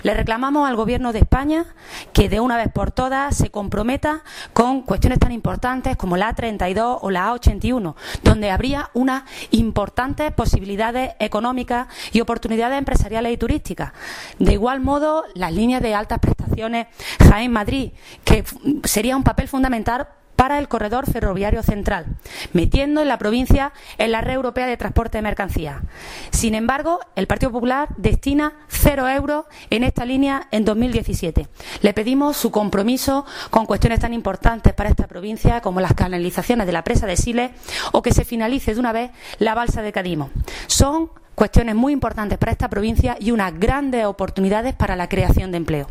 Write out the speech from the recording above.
Le reclamamos al Gobierno de España que de una vez por todas se comprometa con cuestiones tan importantes como la A32 o la A81, donde habría unas importantes posibilidades económicas y oportunidades empresariales y turísticas. De igual modo, las líneas de altas prestaciones Jaén-Madrid, que sería un papel fundamental para el corredor ferroviario central, metiendo en la provincia en la red europea de transporte de mercancías. Sin embargo, el Partido Popular destina 0 euros en esta línea en 2017. Le pedimos su compromiso con cuestiones tan importantes para esta provincia como las canalizaciones de la presa de Siles o que se finalice de una vez la balsa de Cadimo. Son cuestiones muy importantes para esta provincia y unas grandes oportunidades para la creación de empleo.